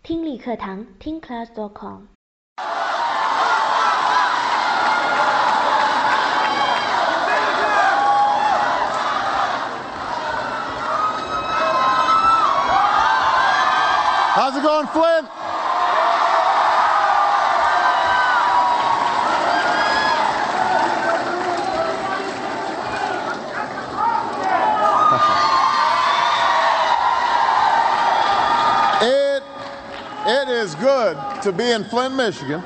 听力课堂听 class.com。 How's it going, Flint? It is good to be in Flint, Michigan.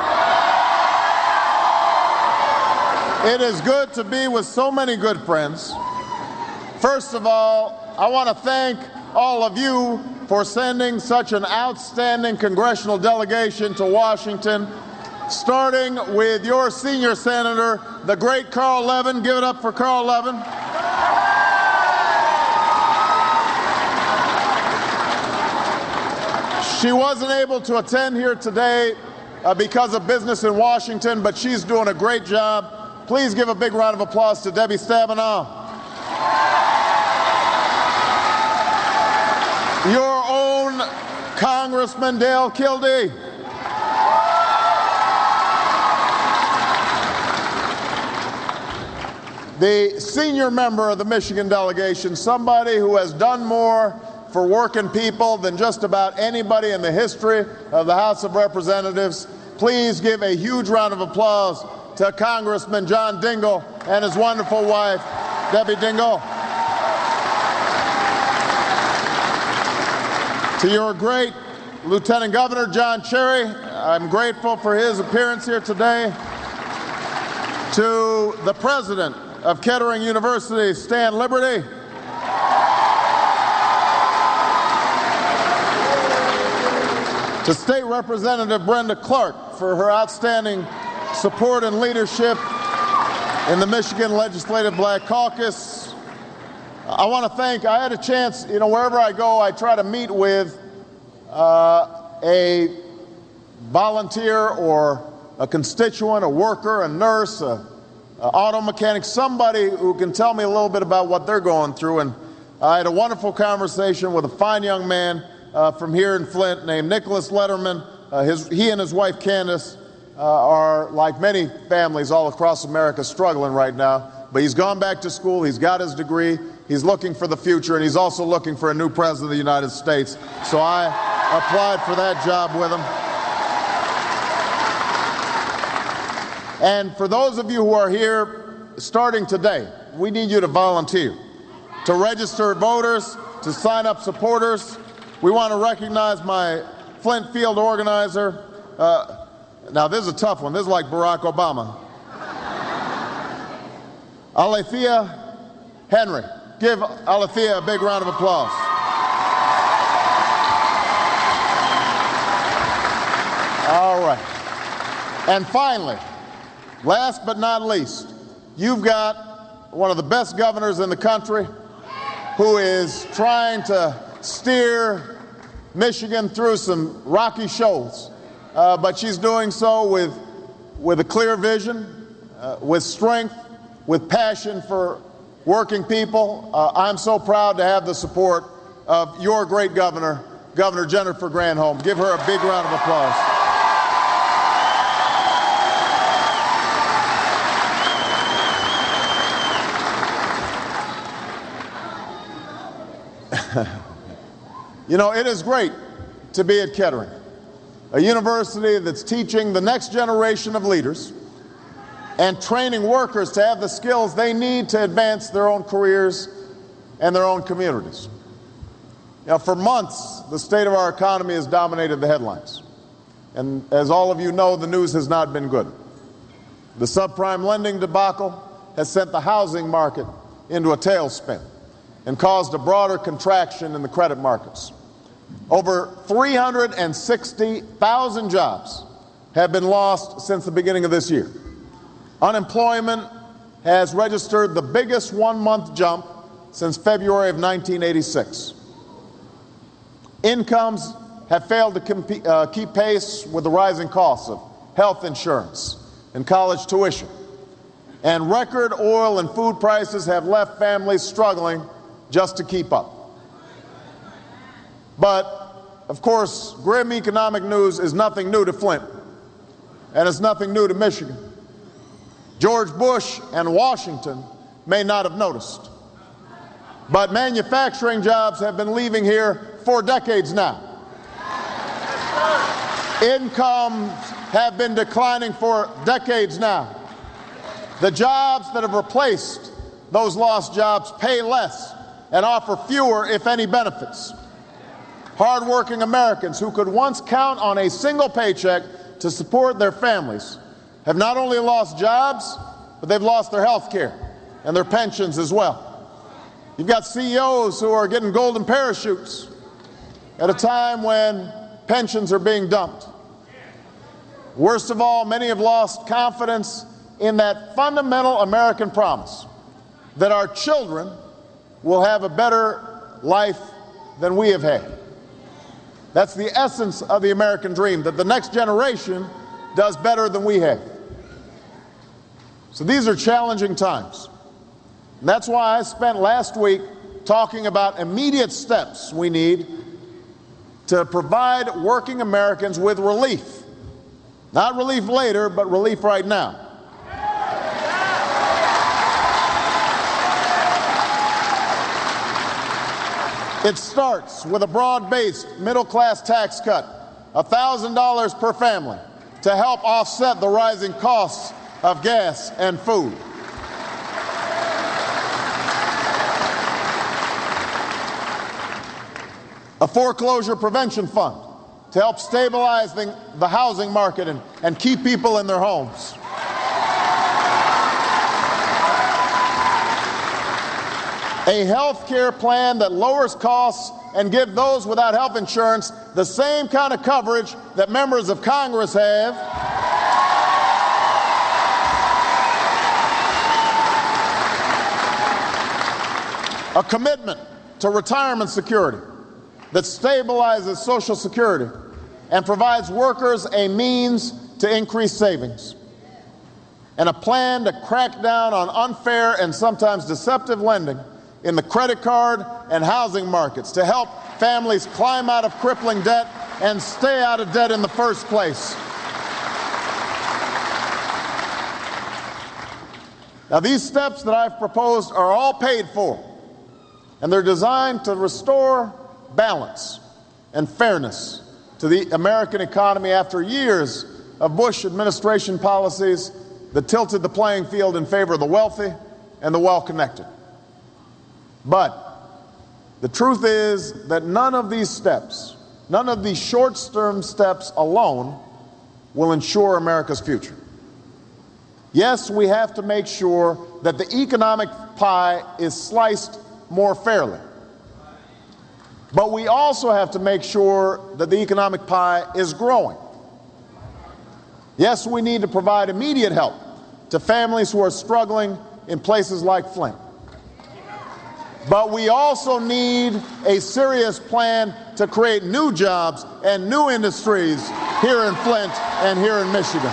It is good to be with so many good friends. First of all, I want to thank all of you for sending such an outstanding congressional delegation to Washington, starting with your senior senator, the great Carl Levin. Give it up for Carl Levin. She wasn't able to attend here today because of business in Washington, but she's doing a great job. Please give a big round of applause to Debbie Stabenow. Your own Congressman Dale Kildee. The senior member of the Michigan delegation, somebody who has done more for working people than just about anybody in the history of the House of Representatives. Please give a huge round of applause to Congressman John Dingell and his wonderful wife, Debbie Dingell. To your great Lieutenant Governor John Cherry, I'm grateful for his appearance here today. To the President of Kettering University, Stan Liberty. To State Representative Brenda Clark for her outstanding support and leadership in the Michigan Legislative Black Caucus. I want to thank, I had a chance, wherever I go, I try to meet with a volunteer or a constituent, a worker, a nurse, an auto mechanic, somebody who can tell me a little bit about what they're going through. And I had a wonderful conversation with a fine young man from here in Flint named Nicholas Letterman. He and his wife Candace are, like many families all across America, struggling right now. But he's gone back to school, he's got his degree, he's looking for the future, and he's also looking for a new president of the United States. So I applied for that job with him. And for those of you who are here starting today, we need you to volunteer, to register voters, to sign up supporters. We want to recognize my Flint field organizer. Now, this is a tough one. This is like Barack Obama. Alethea Henry. Give Alethea a big round of applause. All right. And finally, last but not least, you've got one of the best governors in the country who is trying to steer Michigan through some rocky shoals, but she's doing so with a clear vision, with strength, with passion for working people. I'm so proud to have the support of your great governor, Governor Jennifer Granholm. Give her a big round of applause. It is great to be at Kettering, a university that's teaching the next generation of leaders and training workers to have the skills they need to advance their own careers and their own communities. For months, the state of our economy has dominated the headlines. And as all of you know, the news has not been good. The subprime lending debacle has sent the housing market into a tailspin and caused a broader contraction in the credit markets. Over 360,000 jobs have been lost since the beginning of this year. Unemployment has registered the biggest one-month jump since February of 1986. Incomes have failed to keep pace with the rising costs of health insurance and college tuition. And record oil and food prices have left families struggling just to keep up. But of course, grim economic news is nothing new to Flint, and it's nothing new to Michigan. George Bush and Washington may not have noticed, but manufacturing jobs have been leaving here for decades now. Incomes have been declining for decades now. The jobs that have replaced those lost jobs pay less and offer fewer, if any, benefits. Hardworking Americans who could once count on a single paycheck to support their families have not only lost jobs, but they've lost their health care and their pensions as well. You've got CEOs who are getting golden parachutes at a time when pensions are being dumped. Worst of all, many have lost confidence in that fundamental American promise that our children will have a better life than we have had. That's the essence of the American dream, that the next generation does better than we have. So these are challenging times. And that's why I spent last week talking about immediate steps we need to provide working Americans with relief. Not relief later, but relief right now. It starts with a broad-based middle-class tax cut, $1,000 per family, to help offset the rising costs of gas and food. A foreclosure prevention fund to help stabilize the housing market and keep people in their homes. A health care plan that lowers costs and gives those without health insurance the same kind of coverage that members of Congress have. A commitment to retirement security that stabilizes Social Security and provides workers a means to increase savings. And a plan to crack down on unfair and sometimes deceptive lending in the credit card and housing markets to help families climb out of crippling debt and stay out of debt in the first place. Now, these steps that I've proposed are all paid for, and they're designed to restore balance and fairness to the American economy after years of Bush administration policies that tilted the playing field in favor of the wealthy and the well-connected. But the truth is that none of these steps, none of these short-term steps alone will ensure America's future. Yes, we have to make sure that the economic pie is sliced more fairly. But we also have to make sure that the economic pie is growing. Yes, we need to provide immediate help to families who are struggling in places like Flint. But we also need a serious plan to create new jobs and new industries here in Flint and here in Michigan.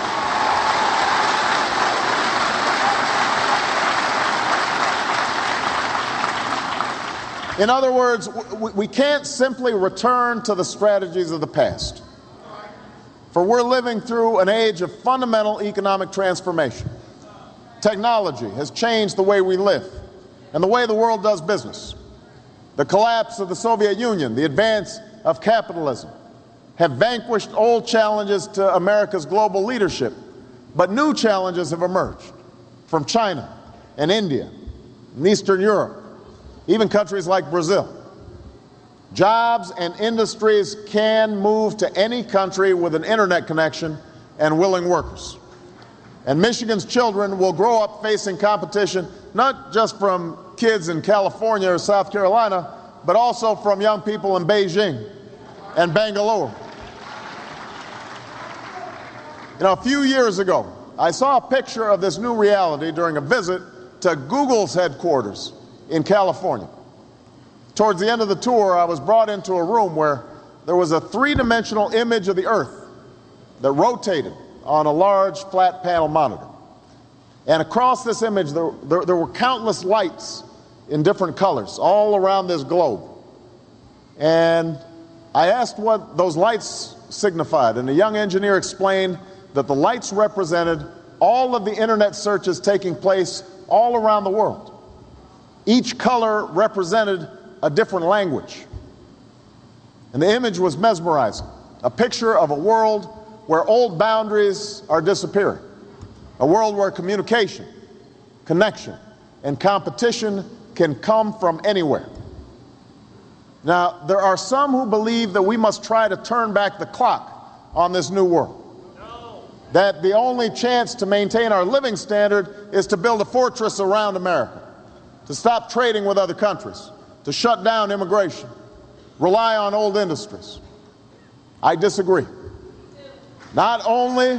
In other words, we can't simply return to the strategies of the past. For we're living through an age of fundamental economic transformation. Technology has changed the way we live and the way the world does business. The collapse of the Soviet Union, the advance of capitalism, have vanquished old challenges to America's global leadership, but new challenges have emerged from China and India and Eastern Europe, even countries like Brazil. Jobs and industries can move to any country with an internet connection and willing workers. And Michigan's children will grow up facing competition not just from kids in California or South Carolina, but also from young people in Beijing and Bangalore. You know, a few years ago, I saw a picture of this new reality during a visit to Google's headquarters in California. Towards the end of the tour, I was brought into a room where there was a three-dimensional image of the Earth that rotated on a large flat panel monitor. And across this image, there were countless lights in different colors all around this globe. And I asked what those lights signified, and the young engineer explained that the lights represented all of the internet searches taking place all around the world. Each color represented a different language. And the image was mesmerizing, a picture of a world where old boundaries are disappearing, a world where communication, connection, and competition can come from anywhere. Now, there are some who believe that we must try to turn back the clock on this new world. That the only chance to maintain our living standard is to build a fortress around America, to stop trading with other countries, to shut down immigration, rely on old industries. I disagree. Not only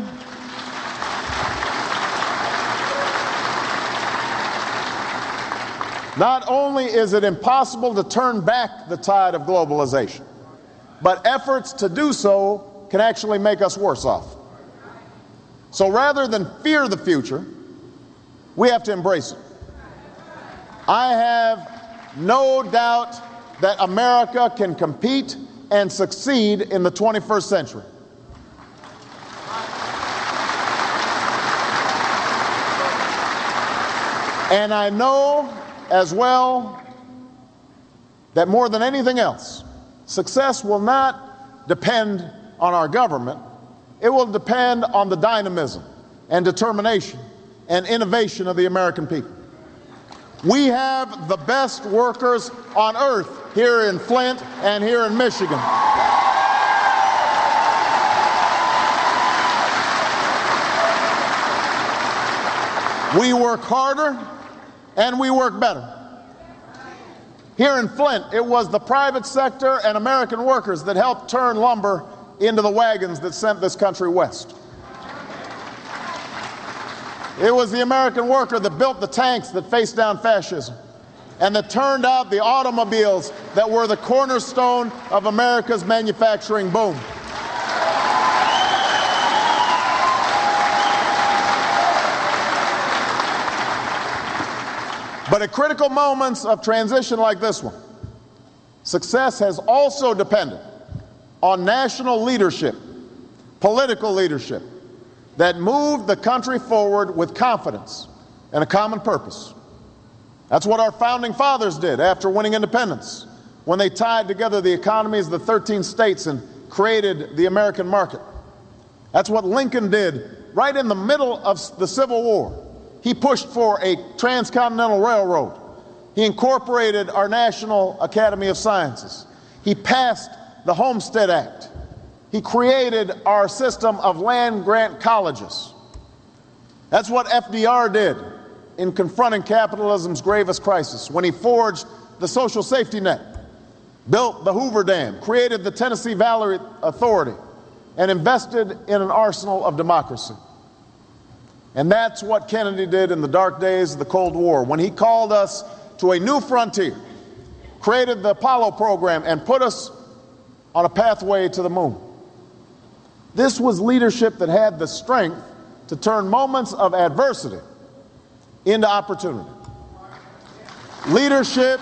is it impossible to turn back the tide of globalization, but efforts to do so can actually make us worse off. So rather than fear the future, we have to embrace it. I have no doubt that America can compete and succeed in the 21st century. And I know as well that more than anything else, success will not depend on our government. It will depend on the dynamism and determination and innovation of the American people. We have the best workers on earth here in Flint and here in Michigan. We work harder and we work better. Here in Flint, it was the private sector and American workers that helped turn lumber into the wagons that sent this country west. It was the American worker that built the tanks that faced down fascism and that turned out the automobiles that were the cornerstone of America's manufacturing boom. But at critical moments of transition like this one, success has also depended on national leadership, political leadership, that moved the country forward with confidence and a common purpose. That's what our founding fathers did after winning independence, when they tied together the economies of the 13 states and created the American market. That's what Lincoln did right in the middle of the Civil War. He pushed for a transcontinental railroad. He incorporated our National Academy of Sciences. He passed the Homestead Act. He created our system of land-grant colleges. That's what FDR did in confronting capitalism's gravest crisis, when he forged the social safety net, built the Hoover Dam, created the Tennessee Valley Authority, and invested in an arsenal of democracy. And that's what Kennedy did in the dark days of the Cold War, when he called us to a new frontier, created the Apollo program, and put us on a pathway to the moon. This was leadership that had the strength to turn moments of adversity into opportunity. Leadership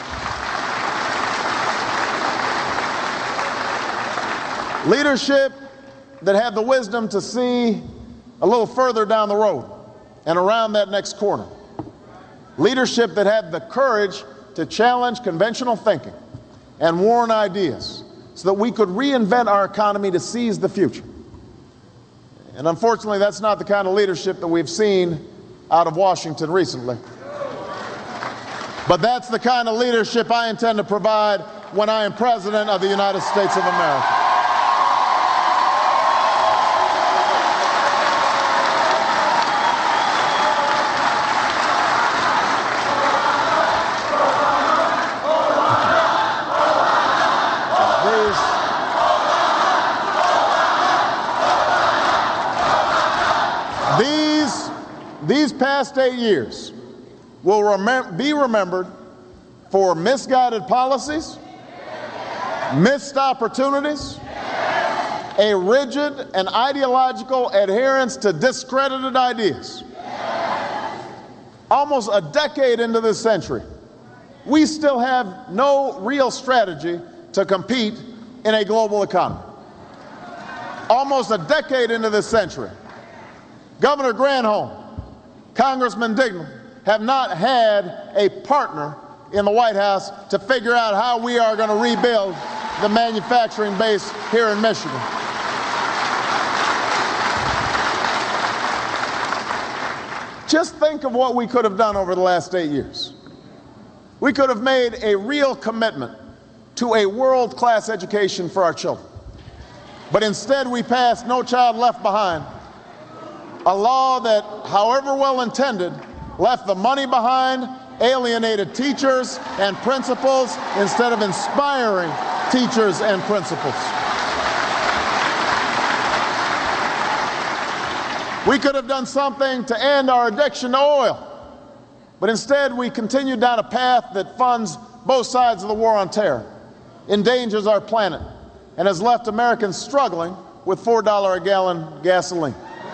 that had the wisdom to see a little further down the road and around that next corner. Leadership that had the courage to challenge conventional thinking and worn ideas so that we could reinvent our economy to seize the future. And unfortunately, that's not the kind of leadership that we've seen out of Washington recently. But that's the kind of leadership I intend to provide when I am President of the United States of America. These past 8 years will be remembered for misguided policies, missed opportunities, a rigid and ideological adherence to discredited ideas. Almost a decade into this century, we still have no real strategy to compete in a global economy. Almost a decade into this century, Governor Granholm, Congressman Dignam have not had a partner in the White House to figure out how we are going to rebuild the manufacturing base here in Michigan. Just think of what we could have done over the last 8 years. We could have made a real commitment to a world-class education for our children. But instead, we passed No Child Left Behind, a law that, however well intended, left the money behind, alienated teachers and principals instead of inspiring teachers and principals. We could have done something to end our addiction to oil, but instead we continued down a path that funds both sides of the war on terror, endangers our planet, and has left Americans struggling with $4 a gallon gasoline.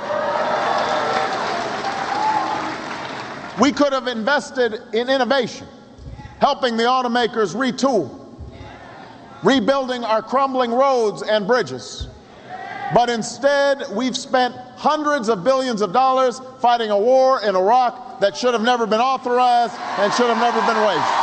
We could have invested in innovation, helping the automakers retool, rebuilding our crumbling roads and bridges. But instead, we've spent hundreds of billions of dollars fighting a war in Iraq that should have never been authorized and should have never been waged.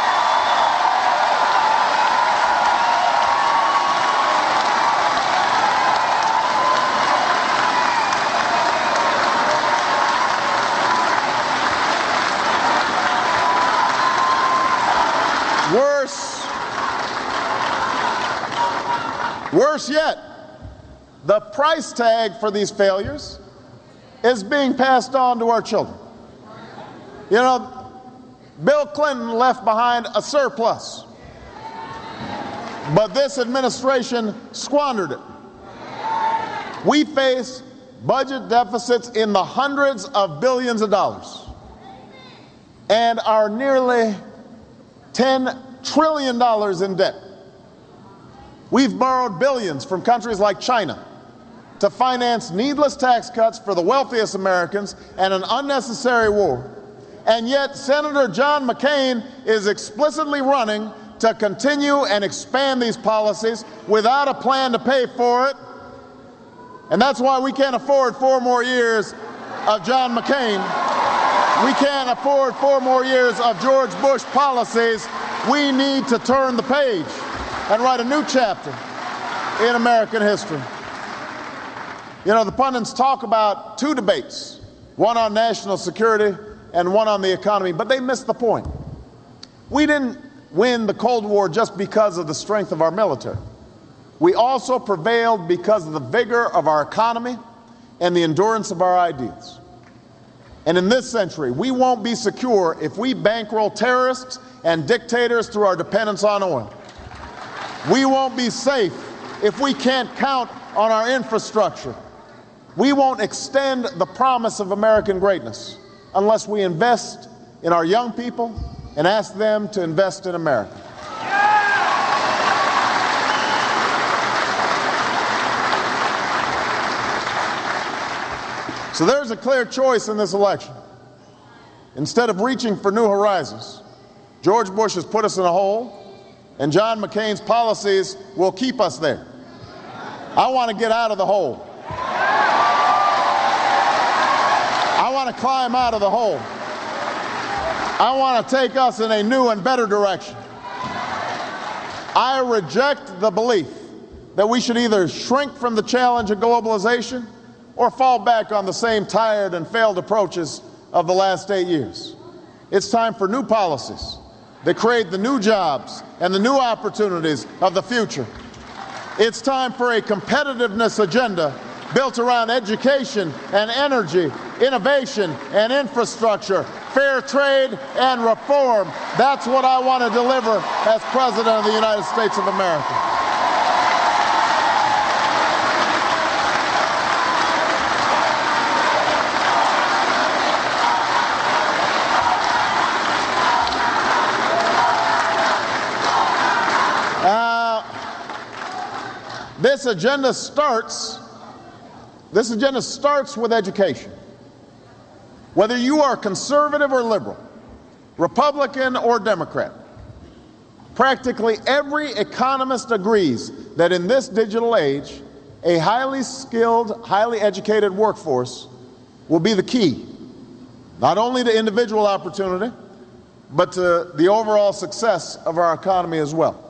Worse yet, the price tag for these failures is being passed on to our children. You know, Bill Clinton left behind a surplus, but this administration squandered it. We face budget deficits in the hundreds of billions of dollars and are nearly $10 trillion in debt. We've borrowed billions from countries like China to finance needless tax cuts for the wealthiest Americans and an unnecessary war. And yet Senator John McCain is explicitly running to continue and expand these policies without a plan to pay for it. And that's why we can't afford 4 more years of John McCain. We can't afford 4 more years of George Bush policies. We need to turn the page and write a new chapter in American history. You know, the pundits talk about 2 debates, one on national security and one on the economy, but they miss the point. We didn't win the Cold War just because of the strength of our military. We also prevailed because of the vigor of our economy and the endurance of our ideals. And in this century, we won't be secure if we bankroll terrorists and dictators through our dependence on oil. We won't be safe if we can't count on our infrastructure. We won't extend the promise of American greatness unless we invest in our young people and ask them to invest in America. So there's a clear choice in this election. Instead of reaching for new horizons, George Bush has put us in a hole, and John McCain's policies will keep us there. I want to get out of the hole. I want to climb out of the hole. I want to take us in a new and better direction. I reject the belief that we should either shrink from the challenge of globalization or fall back on the same tired and failed approaches of the last 8 years. It's time for new policies that create the new jobs and the new opportunities of the future. It's time for a competitiveness agenda built around education and energy, innovation and infrastructure, fair trade and reform. That's what I want to deliver as President of the United States of America. This agenda starts with education. Whether you are conservative or liberal, Republican or Democrat, practically every economist agrees that in this digital age, a highly skilled, highly educated workforce will be the key, not only to individual opportunity, but to the overall success of our economy as well.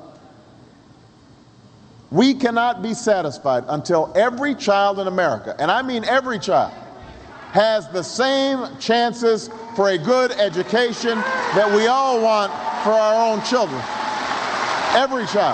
We cannot be satisfied until every child in America, and I mean every child, has the same chances for a good education that we all want for our own children. Every child.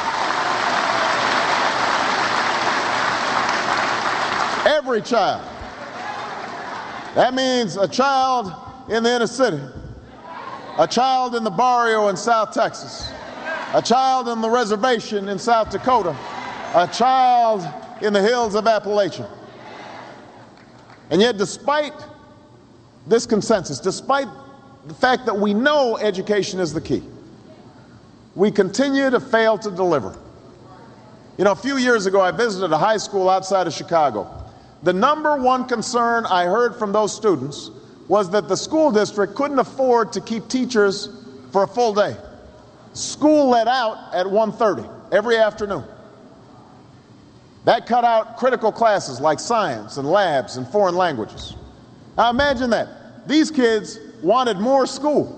Every child. That means a child in the inner city, a child in the barrio in South Texas, a child on the reservation in South Dakota, a child in the hills of Appalachia. And yet, despite this consensus, despite the fact that we know education is the key, we continue to fail to deliver. You know, a few years ago, I visited a high school outside of Chicago. The number one concern I heard from those students was that the school district couldn't afford to keep teachers for a full day. School let out at 1:30 every afternoon. That cut out critical classes like science and labs and foreign languages. Now imagine that. These kids wanted more school.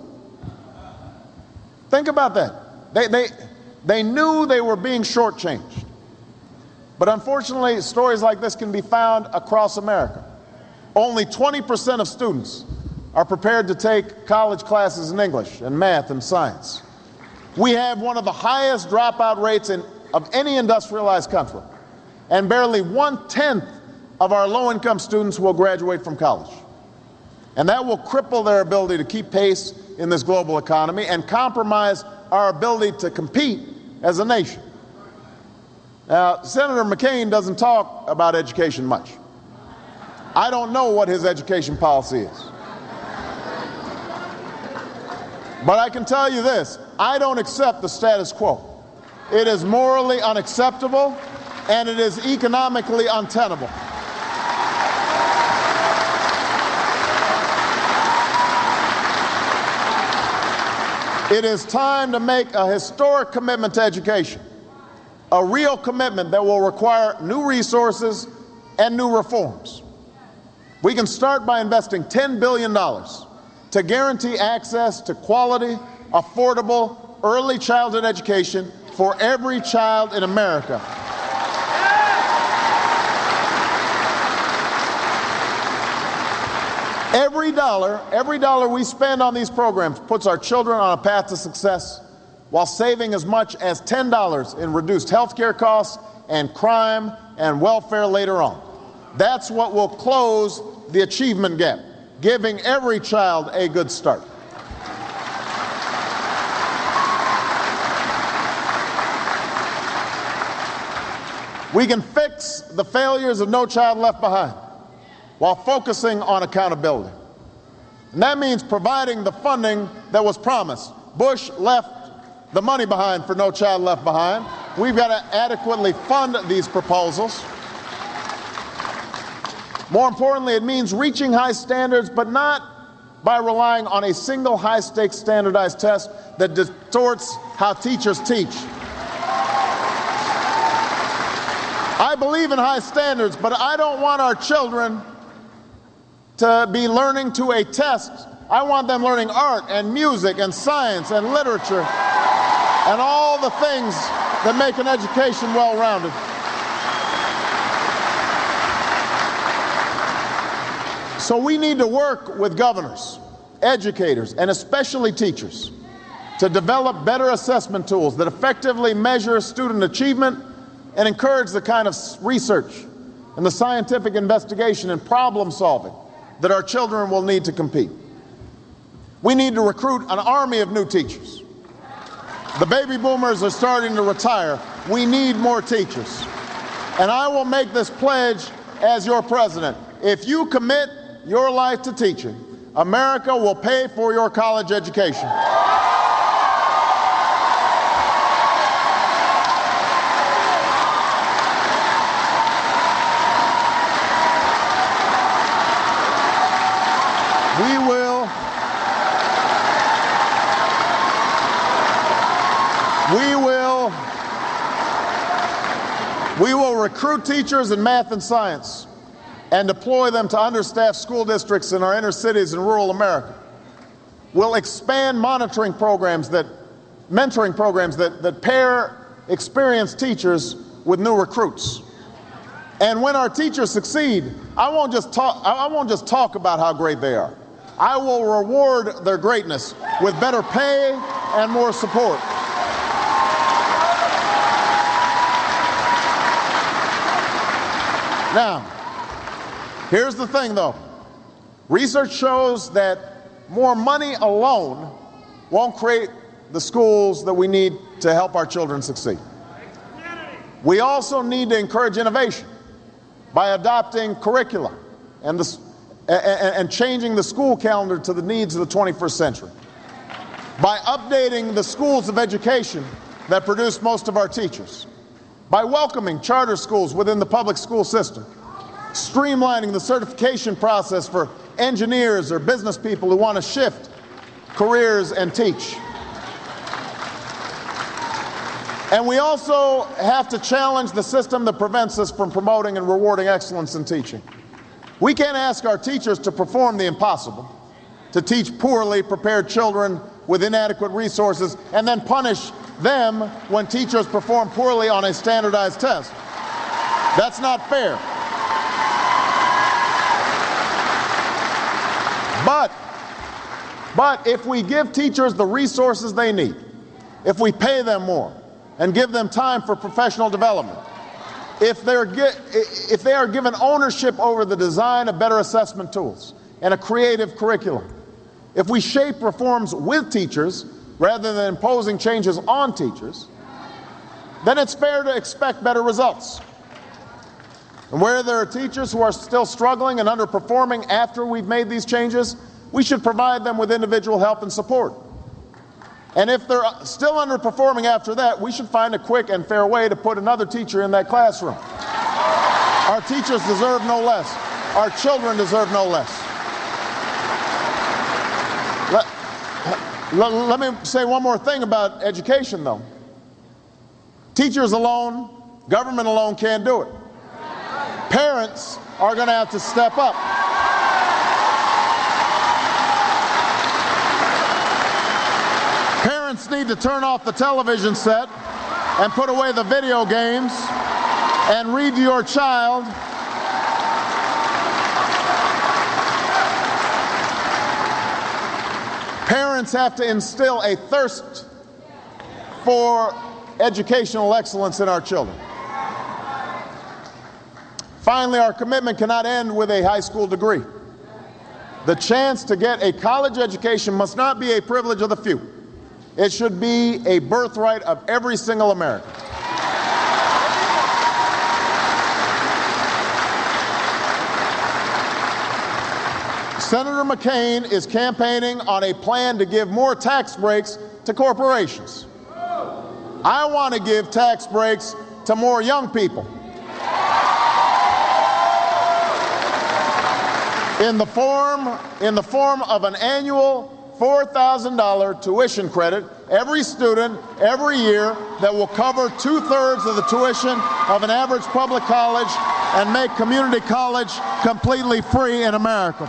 Think about that. They knew they were being shortchanged. But unfortunately, stories like this can be found across America. Only 20% of students are prepared to take college classes in English and math and science. We have one of the highest dropout rates of any industrialized country, and barely 1/10 of our low-income students will graduate from college. And that will cripple their ability to keep pace in this global economy and compromise our ability to compete as a nation. Now, Senator McCain doesn't talk about education much. I don't know what his education policy is. But I can tell you this, I don't accept the status quo. It is morally unacceptable, and it is economically untenable. It is time to make a historic commitment to education, a real commitment that will require new resources and new reforms. We can start by investing $10 billion to guarantee access to quality, affordable, early childhood education for every child in America. Every dollar we spend on these programs puts our children on a path to success while saving as much as $10 in reduced health care costs and crime and welfare later on. That's what will close the achievement gap, giving every child a good start. We can fix the failures of No Child Left Behind while focusing on accountability. And that means providing the funding that was promised. Bush left the money behind for No Child Left Behind. We've got to adequately fund these proposals. More importantly, it means reaching high standards, but not by relying on a single high-stakes standardized test that distorts how teachers teach. I believe in high standards, but I don't want our children to be learning to a test. I want them learning art and music and science and literature and all the things that make an education well-rounded. So we need to work with governors, educators, and especially teachers to develop better assessment tools that effectively measure student achievement and encourage the kind of research and the scientific investigation and problem solving that our children will need to compete. We need to recruit an army of new teachers. The baby boomers are starting to retire. We need more teachers. And I will make this pledge as your president. If you commit your life to teaching, America will pay for your college education. recruit teachers in math and science and deploy them to understaffed school districts in our inner cities and rural America. We'll expand mentoring programs that pair experienced teachers with new recruits. And when our teachers succeed, I won't just talk about how great they are. I will reward their greatness with better pay and more support. Now, here's the thing though. Research shows that more money alone won't create the schools that we need to help our children succeed. We also need to encourage innovation by adopting curricula and changing the school calendar to the needs of the 21st century, by updating the schools of education that produce most of our teachers, by welcoming charter schools within the public school system, streamlining the certification process for engineers or business people who want to shift careers and teach. And we also have to challenge the system that prevents us from promoting and rewarding excellence in teaching. We can't ask our teachers to perform the impossible, to teach poorly prepared children with inadequate resources, and then punish them when teachers perform poorly on a standardized test. That's not fair. But if we give teachers the resources they need, if we pay them more and give them time for professional development, if they are given ownership over the design of better assessment tools and a creative curriculum, if we shape reforms with teachers rather than imposing changes on teachers, then it's fair to expect better results. And where there are teachers who are still struggling and underperforming after we've made these changes, we should provide them with individual help and support. And if they're still underperforming after that, we should find a quick and fair way to put another teacher in that classroom. Our teachers deserve no less. Our children deserve no less. Let me say one more thing about education, though. Teachers alone, government alone can't do it. Parents are going to have to step up. Parents need to turn off the television set and put away the video games and read to your child. Parents have to instill a thirst for educational excellence in our children. Finally, our commitment cannot end with a high school degree. The chance to get a college education must not be a privilege of the few. It should be a birthright of every single American. Senator McCain is campaigning on a plan to give more tax breaks to corporations. I want to give tax breaks to more young people. In the form of an annual $4,000 tuition credit every student every year that will cover 2/3 of the tuition of an average public college and make community college completely free in America.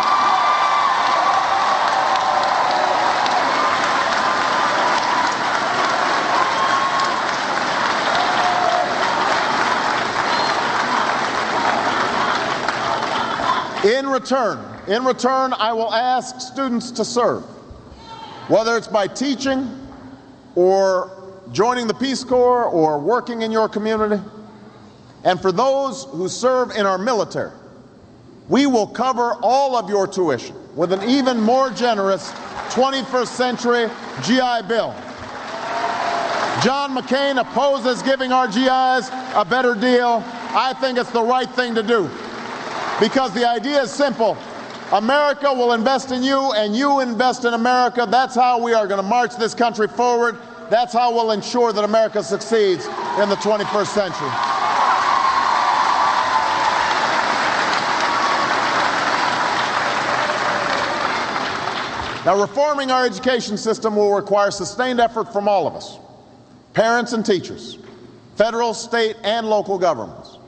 In return, I will ask students to serve, whether it's by teaching or joining the Peace Corps or working in your community. And for those who serve in our military, we will cover all of your tuition with an even more generous 21st century GI Bill. John McCain opposes giving our GIs a better deal. I think it's the right thing to do. Because the idea is simple. America will invest in you, and you invest in America. That's how we are going to march this country forward. That's how we'll ensure that America succeeds in the 21st century. Now, reforming our education system will require sustained effort from all of us, parents and teachers, federal, state, and local governments.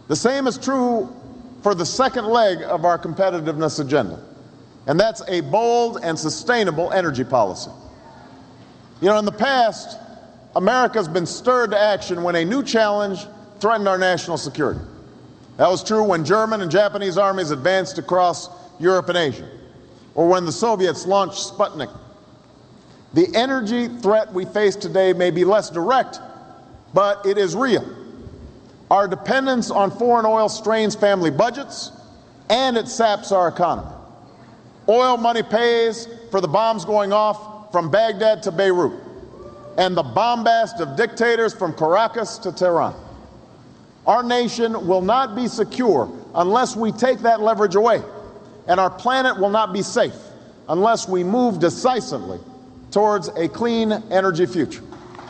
The same is true for the second leg of our competitiveness agenda, and that's a bold and sustainable energy policy. You know, in the past, America's been stirred to action when a new challenge threatened our national security. That was true when German and Japanese armies advanced across Europe and Asia, or when the Soviets launched Sputnik. The energy threat we face today may be less direct, but it is real. Our dependence on foreign oil strains family budgets, and it saps our economy. Oil money pays for the bombs going off from Baghdad to Beirut, and the bombast of dictators from Caracas to Tehran. Our nation will not be secure unless we take that leverage away, and our planet will not be safe unless we move decisively towards a clean energy future.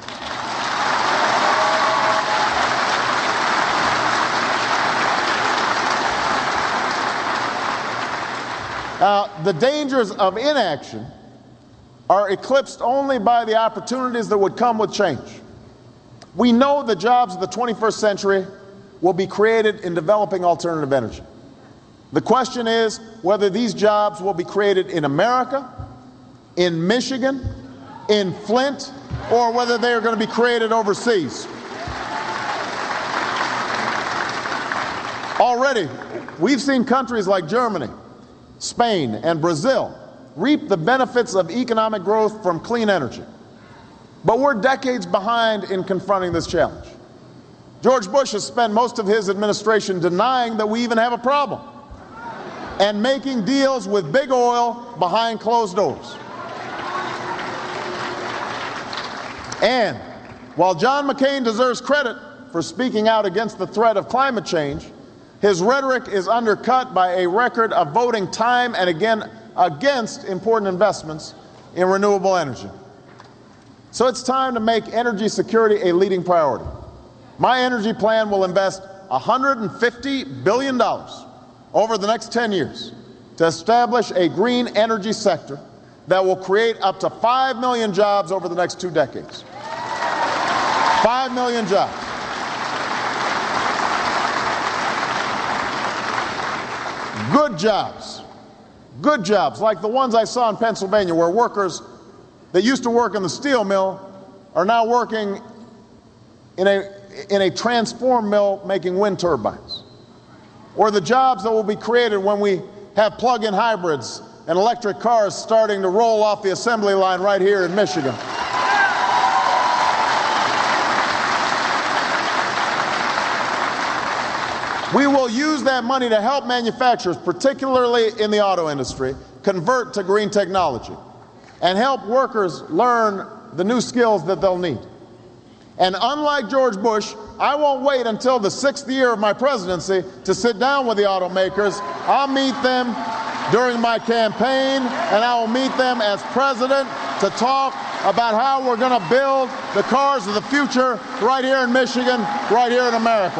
The dangers of inaction are eclipsed only by the opportunities that would come with change. We know the jobs of the 21st century will be created in developing alternative energy. The question is whether these jobs will be created in America, in Michigan, in Flint, or whether they are going to be created overseas. Already, we've seen countries like Germany, Spain, and Brazil reap the benefits of economic growth from clean energy. But we're decades behind in confronting this challenge. George Bush has spent most of his administration denying that we even have a problem and making deals with big oil behind closed doors. And while John McCain deserves credit for speaking out against the threat of climate change, his rhetoric is undercut by a record of voting time and again against important investments in renewable energy. So it's time to make energy security a leading priority. My energy plan will invest $150 billion over the next 10 years to establish a green energy sector that will create up to 5 million jobs over the next 2 decades. 5 million jobs. Good jobs, like the ones I saw in Pennsylvania, where workers that used to work in the steel mill are now working in a transform mill making wind turbines. Or the jobs that will be created when we have plug-in hybrids and electric cars starting to roll off the assembly line right here in Michigan. We will use that money to help manufacturers, particularly in the auto industry, convert to green technology and help workers learn the new skills that they'll need. And unlike George Bush, I won't wait until the 6th year of my presidency to sit down with the automakers. I'll meet them during my campaign, and I will meet them as president to talk about how we're going to build the cars of the future right here in Michigan, right here in America.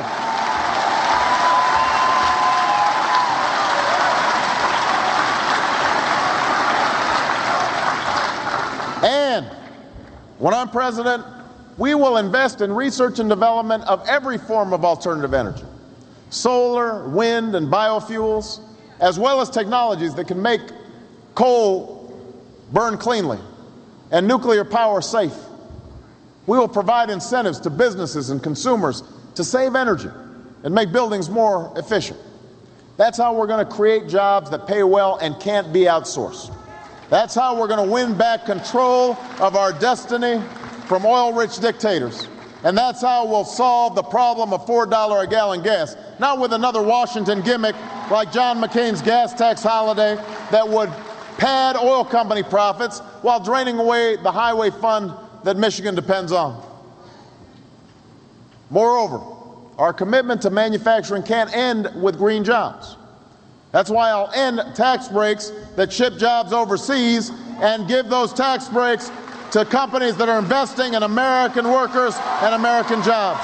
And when I'm president, we will invest in research and development of every form of alternative energy, solar, wind, and biofuels, as well as technologies that can make coal burn cleanly and nuclear power safe. We will provide incentives to businesses and consumers to save energy and make buildings more efficient. That's how we're going to create jobs that pay well and can't be outsourced. That's how we're going to win back control of our destiny from oil-rich dictators. And that's how we'll solve the problem of $4 a gallon gas, not with another Washington gimmick like John McCain's gas tax holiday that would pad oil company profits while draining away the highway fund that Michigan depends on. Moreover, our commitment to manufacturing can't end with green jobs. That's why I'll end tax breaks that ship jobs overseas and give those tax breaks to companies that are investing in American workers and American jobs.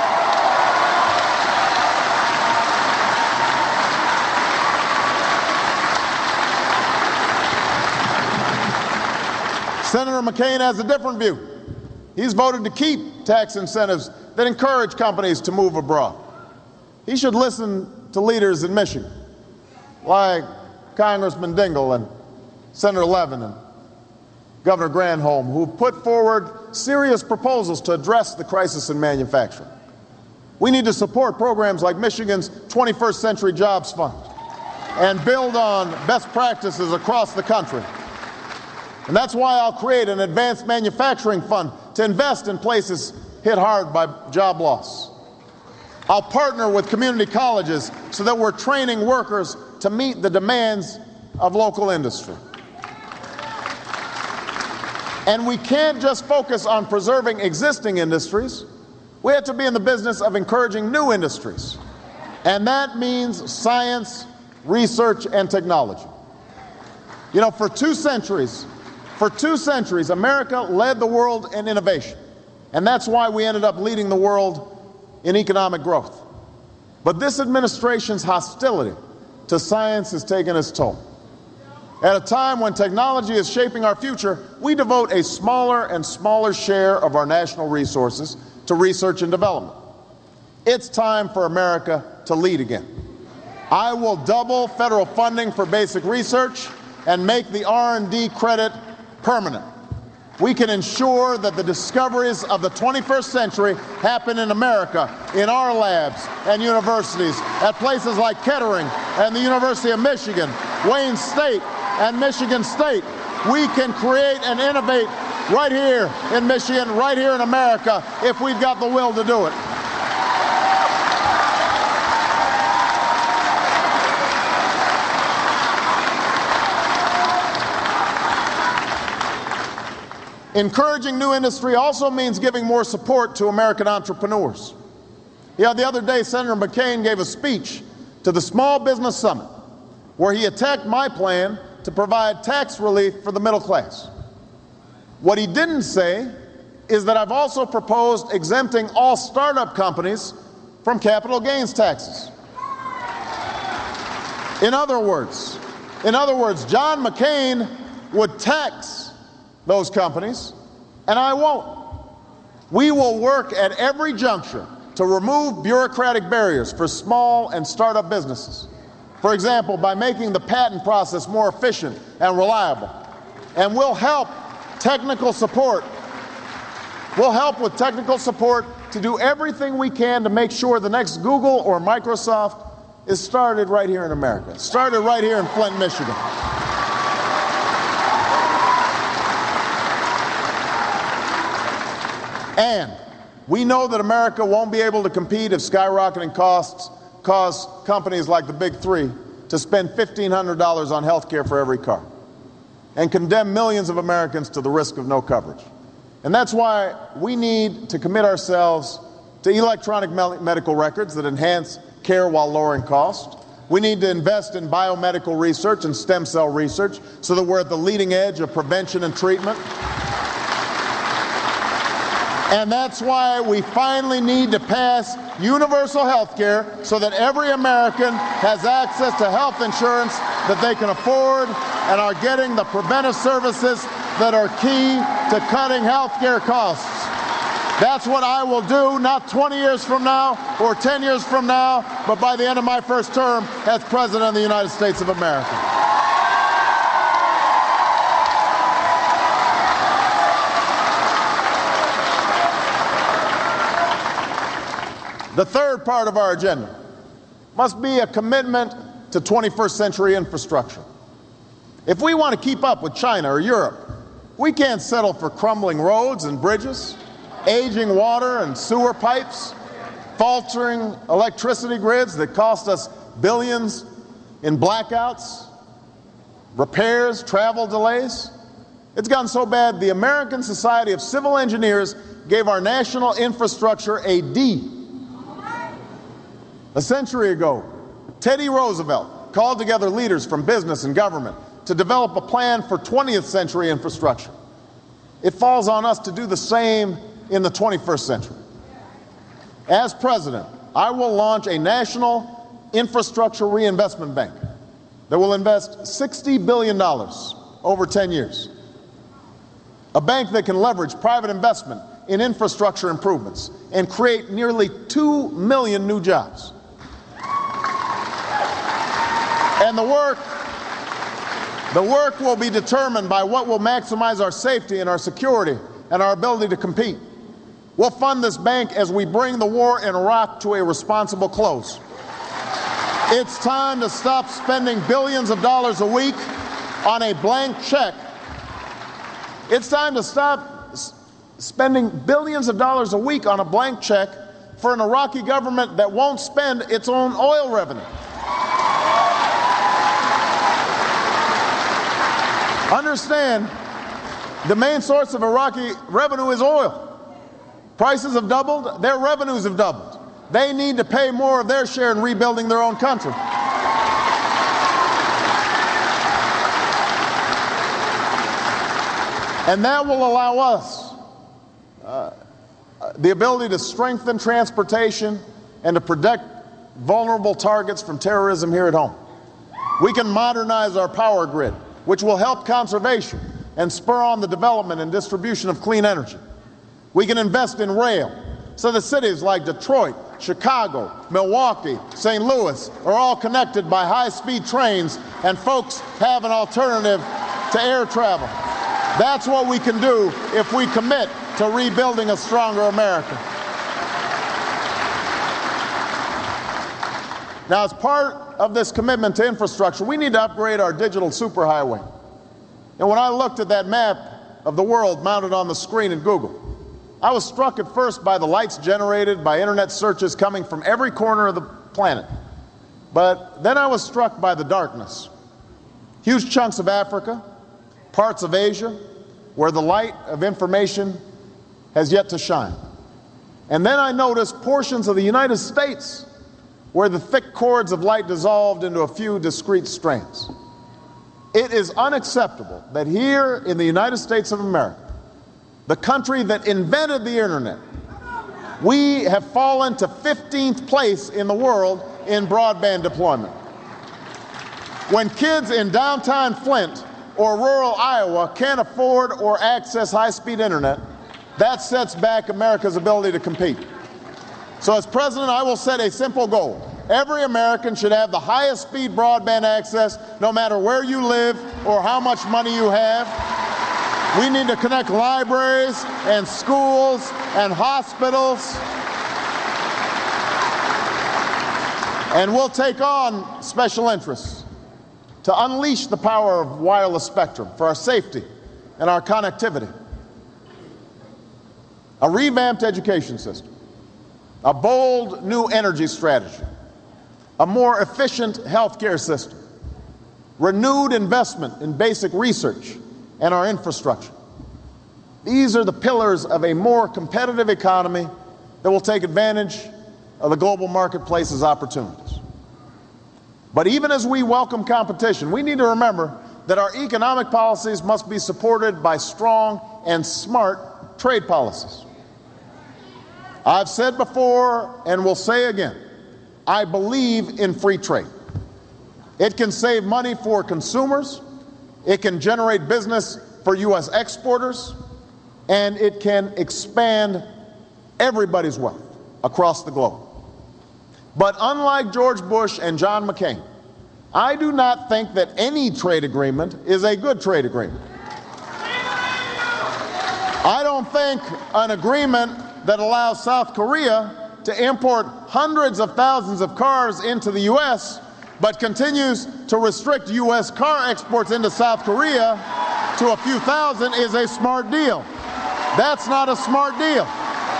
Senator McCain has a different view. He's voted to keep tax incentives that encourage companies to move abroad. He should listen to leaders in Michigan, like Congressman Dingell and Senator Levin and Governor Granholm, who put forward serious proposals to address the crisis in manufacturing. We need to support programs like Michigan's 21st Century Jobs Fund and build on best practices across the country. And that's why I'll create an advanced manufacturing fund to invest in places hit hard by job loss. I'll partner with community colleges so that we're training workers to meet the demands of local industry. And we can't just focus on preserving existing industries. We have to be in the business of encouraging new industries. And that means science, research, and technology. You know, for two centuries, America led the world in innovation. And that's why we ended up leading the world in economic growth. But this administration's hostility to science has taken its toll. At a time when technology is shaping our future, we devote a smaller and smaller share of our national resources to research and development. It's time for America to lead again. I will double federal funding for basic research and make the R&D credit permanent. We can ensure that the discoveries of the 21st century happen in America, in our labs and universities, at places like Kettering and the University of Michigan, Wayne State and Michigan State. We can create and innovate right here in Michigan, right here in America, if we've got the will to do it. Encouraging new industry also means giving more support to American entrepreneurs. Yeah, the other day, Senator McCain gave a speech to the Small Business Summit where he attacked my plan to provide tax relief for the middle class. What he didn't say is that I've also proposed exempting all startup companies from capital gains taxes. In other words, John McCain would tax those companies, and I won't. We will work at every juncture to remove bureaucratic barriers for small and startup businesses. For example, by making the patent process more efficient and reliable. And we'll help with technical support to do everything we can to make sure the next Google or Microsoft is started right here in America, started right here in Flint, Michigan. And we know that America won't be able to compete if skyrocketing costs cause companies like the Big Three to spend $1,500 on health care for every car and condemn millions of Americans to the risk of no coverage. And that's why we need to commit ourselves to electronic medical records that enhance care while lowering costs. We need to invest in biomedical research and stem cell research so that we're at the leading edge of prevention and treatment. And that's why we finally need to pass universal health care so that every American has access to health insurance that they can afford and are getting the preventive services that are key to cutting health care costs. That's what I will do, not 20 years from now or 10 years from now, but by the end of my first term as President of the United States of America. The third part of our agenda must be a commitment to 21st century infrastructure. If we want to keep up with China or Europe, we can't settle for crumbling roads and bridges, aging water and sewer pipes, faltering electricity grids that cost us billions in blackouts, repairs, travel delays. It's gotten so bad, the American Society of Civil Engineers gave our national infrastructure a D. A century ago, Teddy Roosevelt called together leaders from business and government to develop a plan for 20th century infrastructure. It falls on us to do the same in the 21st century. As president, I will launch a national infrastructure reinvestment bank that will invest $60 billion over 10 years. A bank that can leverage private investment in infrastructure improvements and create nearly 2 million new jobs. And the work will be determined by what will maximize our safety and our security and our ability to compete. We'll fund this bank as we bring the war in Iraq to a responsible close. It's time to stop spending billions of dollars a week on a blank check. It's time to stop spending billions of dollars a week on a blank check for an Iraqi government that won't spend its own oil revenue. Understand, the main source of Iraqi revenue is oil. Prices have doubled, their revenues have doubled. They need to pay more of their share in rebuilding their own country. And that will allow us the ability to strengthen transportation and to protect vulnerable targets from terrorism here at home. We can modernize our power grid, which will help conservation and spur on the development and distribution of clean energy. We can invest in rail so that cities like Detroit, Chicago, Milwaukee, St. Louis are all connected by high-speed trains and folks have an alternative to air travel. That's what we can do if we commit to rebuilding a stronger America. Now, as part of this commitment to infrastructure, we need to upgrade our digital superhighway. And when I looked at that map of the world mounted on the screen in Google, I was struck at first by the lights generated by internet searches coming from every corner of the planet. But then I was struck by the darkness. Huge chunks of Africa, parts of Asia, where the light of information has yet to shine. And then I noticed portions of the United States where the thick cords of light dissolved into a few discrete strands. It is unacceptable that here in the United States of America, the country that invented the internet, we have fallen to 15th place in the world in broadband deployment. When kids in downtown Flint or rural Iowa can't afford or access high-speed internet, that sets back America's ability to compete. So as president, I will set a simple goal. Every American should have the highest speed broadband access no matter where you live or how much money you have. We need to connect libraries and schools and hospitals. And we'll take on special interests to unleash the power of wireless spectrum for our safety and our connectivity. A revamped education system, a bold new energy strategy, a more efficient healthcare system, renewed investment in basic research and our infrastructure. These are the pillars of a more competitive economy that will take advantage of the global marketplace's opportunities. But even as we welcome competition, we need to remember that our economic policies must be supported by strong and smart trade policies. I've said before and will say again, I believe in free trade. It can save money for consumers, it can generate business for U.S. exporters, and it can expand everybody's wealth across the globe. But unlike George Bush and John McCain, I do not think that any trade agreement is a good trade agreement. I don't think an agreement that allows South Korea to import hundreds of thousands of cars into the U.S., but continues to restrict U.S. car exports into South Korea to a few thousand is a smart deal. That's not a smart deal.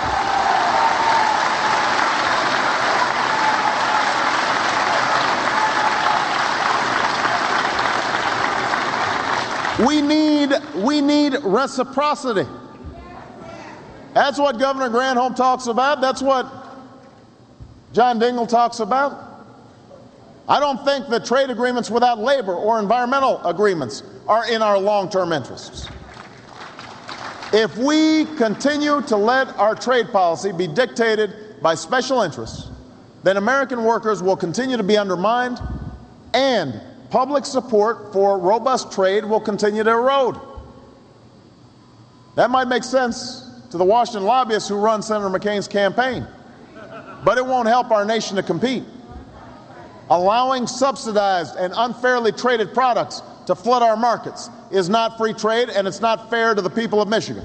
We need reciprocity. That's what Governor Granholm talks about. That's what John Dingell talks about. I don't think that trade agreements without labor or environmental agreements are in our long-term interests. If we continue to let our trade policy be dictated by special interests, then American workers will continue to be undermined and public support for robust trade will continue to erode. That might make sense to the Washington lobbyists who run Senator McCain's campaign, but it won't help our nation to compete. Allowing subsidized and unfairly traded products to flood our markets is not free trade, and it's not fair to the people of Michigan.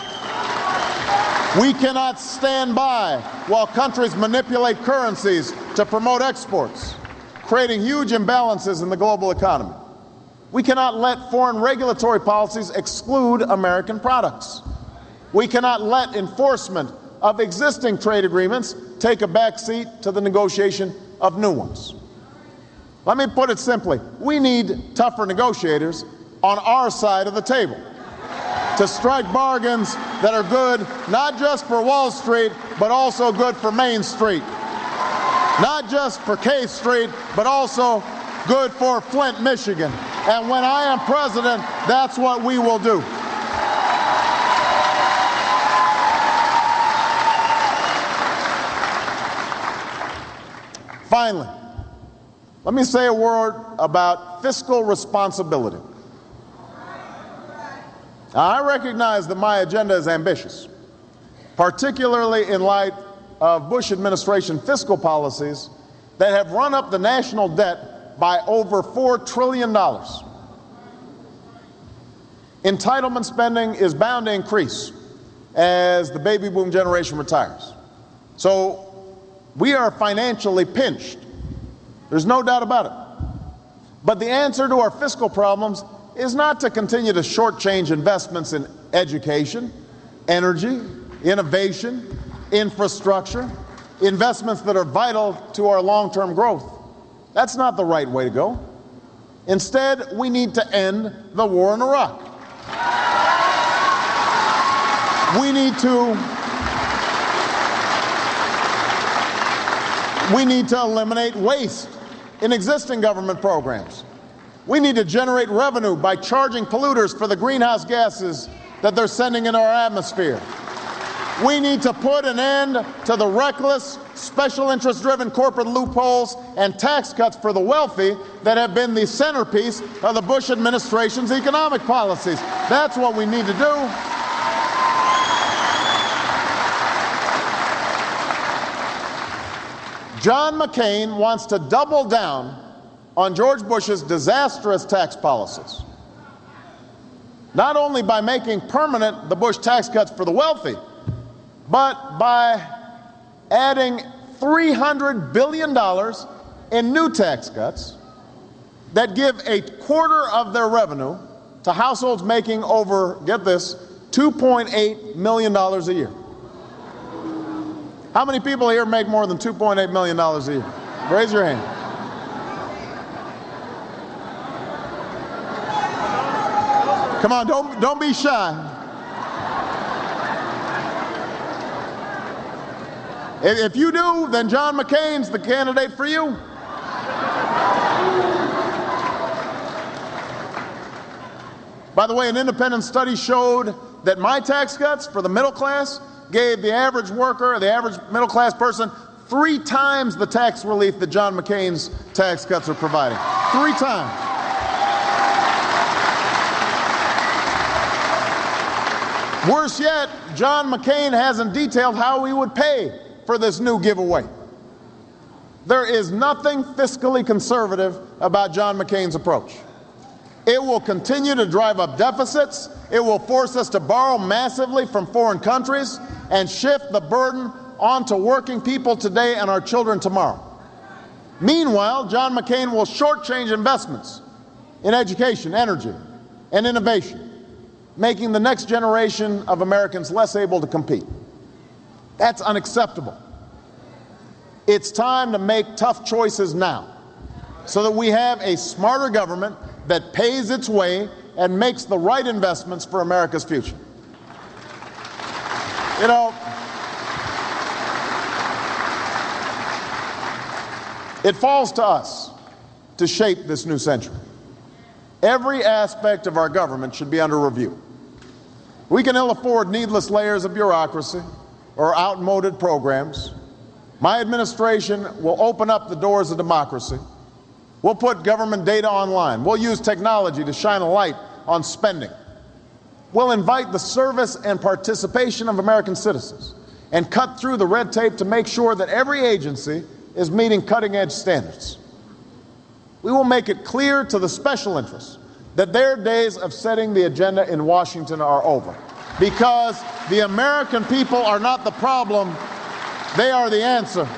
We cannot stand by while countries manipulate currencies to promote exports, creating huge imbalances in the global economy. We cannot let foreign regulatory policies exclude American products. We cannot let enforcement of existing trade agreements take a backseat to the negotiation of new ones. Let me put it simply. We need tougher negotiators on our side of the table to strike bargains that are good not just for Wall Street, but also good for Main Street. Not just for K Street, but also good for Flint, Michigan. And when I am president, that's what we will do. Finally, let me say a word about fiscal responsibility. Now, I recognize that my agenda is ambitious, particularly in light of Bush administration fiscal policies that have run up the national debt by over $4 trillion. Entitlement spending is bound to increase as the baby boom generation retires. So we are financially pinched. There's no doubt about it. But the answer to our fiscal problems is not to continue to shortchange investments in education, energy, innovation, infrastructure, investments that are vital to our long-term growth. That's not the right way to go. Instead, we need to end the war in Iraq. We need to eliminate waste in existing government programs. We need to generate revenue by charging polluters for the greenhouse gases that they're sending into our atmosphere. We need to put an end to the reckless, special interest-driven corporate loopholes and tax cuts for the wealthy that have been the centerpiece of the Bush administration's economic policies. That's what we need to do. John McCain wants to double down on George Bush's disastrous tax policies, not only by making permanent the Bush tax cuts for the wealthy, but by adding $300 billion in new tax cuts that give a quarter of their revenue to households making over, get this, $2.8 million a year. How many people here make more than $2.8 million a year? Raise your hand. Come on, don't be shy. If you do, then John McCain's the candidate for you. By the way, an independent study showed that my tax cuts for the middle class gave the average worker, the average middle class person, 3 times the tax relief that John McCain's tax cuts are providing. 3 times. Worse yet, John McCain hasn't detailed how he would pay for this new giveaway. There is nothing fiscally conservative about John McCain's approach. It will continue to drive up deficits. It will force us to borrow massively from foreign countries and shift the burden onto working people today and our children tomorrow. Meanwhile, John McCain will shortchange investments in education, energy, and innovation, making the next generation of Americans less able to compete. That's unacceptable. It's time to make tough choices now so that we have a smarter government that pays its way and makes the right investments for America's future. You know, it falls to us to shape this new century. Every aspect of our government should be under review. We can ill afford needless layers of bureaucracy or outmoded programs. My administration will open up the doors of democracy. We'll put government data online. We'll use technology to shine a light on spending. We'll invite the service and participation of American citizens and cut through the red tape to make sure that every agency is meeting cutting-edge standards. we will make it clear to the special interests that their days of setting the agenda in Washington are over. Because the American people are not the problem, they are the answer.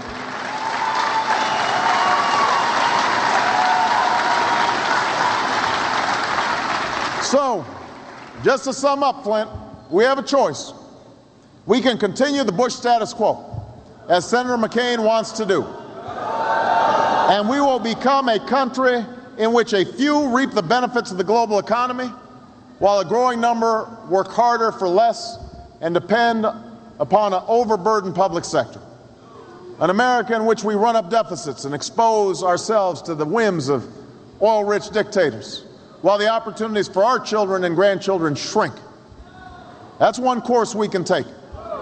So, just to sum up, Flint, we have a choice. We can continue the Bush status quo, as Senator McCain wants to do. And we will become a country in which a few reap the benefits of the global economy, while a growing number work harder for less and depend upon an overburdened public sector. An America in which we run up deficits and expose ourselves to the whims of oil-rich dictators, while the opportunities for our children and grandchildren shrink. That's one course we can take.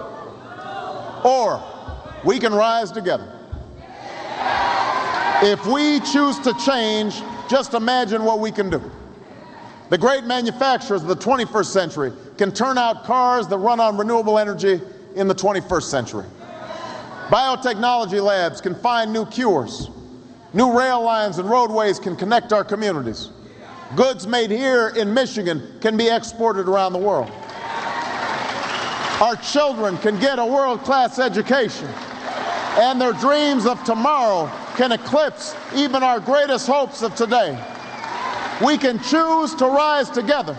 Or we can rise together. If we choose to change, just imagine what we can do. The great manufacturers of the 21st century can turn out cars that run on renewable energy in the 21st century. Biotechnology labs can find new cures. New rail lines and roadways can connect our communities. Goods made here in Michigan can be exported around the world. Our children can get a world-class education, and their dreams of tomorrow can eclipse even our greatest hopes of today. We can choose to rise together,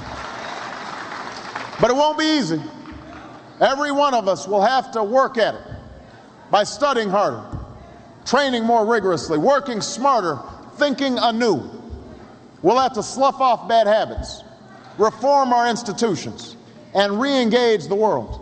but it won't be easy. Every one of us will have to work at it by studying harder, training more rigorously, working smarter, thinking anew. We'll have to slough off bad habits, reform our institutions, and re-engage the world.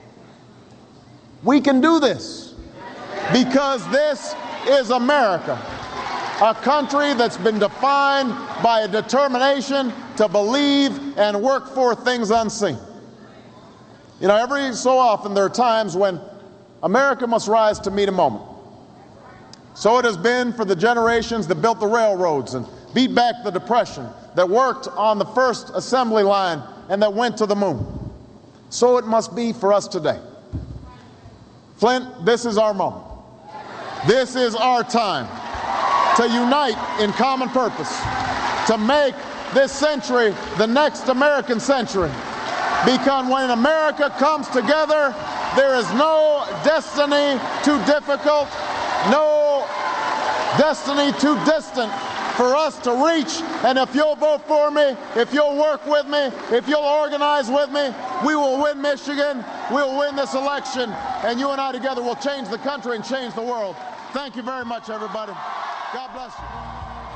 We can do this because this is America, a country that's been defined by a determination to believe and work for things unseen. You know, every so often there are times when America must rise to meet a moment. So it has been for the generations that built the railroads and beat back the Depression, that worked on the first assembly line and that went to the moon. So it must be for us today. Flint, this is our moment. This is our time to unite in common purpose, to make this century the next American century. Because when America comes together, there is no destiny too difficult, no destiny too distant for us to reach. And if you'll vote for me, if you'll work with me, if you'll organize with me, we will win Michigan, we'll win this election, and you and I together will change the country and change the world. Thank you very much, everybody. God bless you.